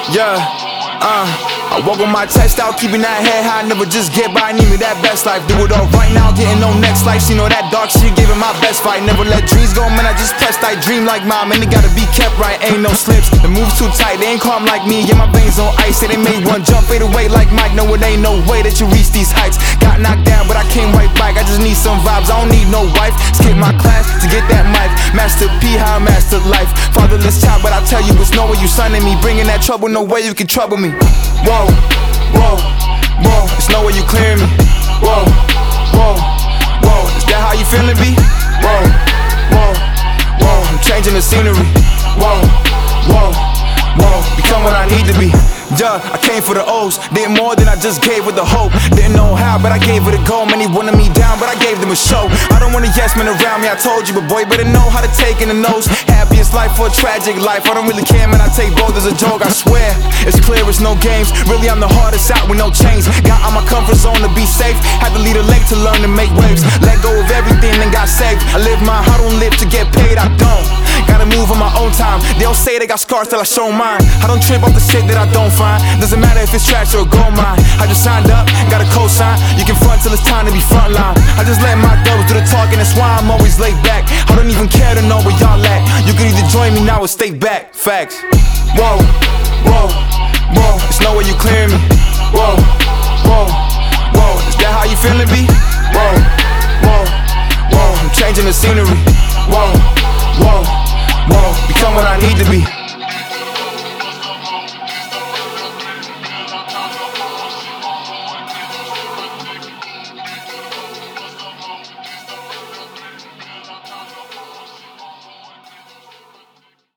Yeah, I walk with my chest out, keeping that head high, never just get by, need me that best life. Do it all right now, getting no next life. You know that dark shit, giving my best fight. Never let dreams go, man, I just pressed. I dream like mom, and they gotta be kept right, ain't no slips. The moves too tight, they ain't calm like me. Yeah, my veins on ice, say they made one jump, fade away like Mike. No, it ain't no way that you reach these heights. Got knocked down, but I came right back. I just need some vibes, I don't need no wife. Skip my class to get that mic. Master P, how I mastered life. Fatherless child, but I tell you, it's no way you signing me. Bringing that trouble, no way you can trouble me. Whoa, whoa, whoa, it's no way you clearing me. Whoa, whoa, whoa, is that how you feeling, B? Whoa, whoa, whoa, I'm changing the scenery. Whoa, whoa, whoa, become what I need to be. Yeah, I came for the O's, did more than I just gave with the hope. Didn't know how, but I gave it a go. Many wanted me down, but I gave them a show. I don't want a yes man around me, I told you, but boy, better know how to take in the nose. Happiest life for a tragic life, I don't really care, man, I take both as a joke. I swear, it's clear, it's no games. Really, I'm the hardest out with no chains. Got out my comfort zone to be safe. Had to lead a lake to learn to make waves. Let go of everything and got saved. I live mine, I don't live to get paid, I don't. Gotta move on my own time. They don't say they got scars till I show mine. I don't trip off the shit that I don't find. Doesn't matter if it's trash or gold mine. I just signed up, got a cosign. You can front till it's time to be frontline. I just let my doubles do the talking, that's why I'm always laid back. I don't even care to know where y'all at. You could either join me now or stay back. Facts. Whoa, whoa, whoa, it's no way you clearing me. Whoa, whoa, whoa, is that how you feeling, B? Whoa, whoa, whoa, I'm changing the scenery. Whoa.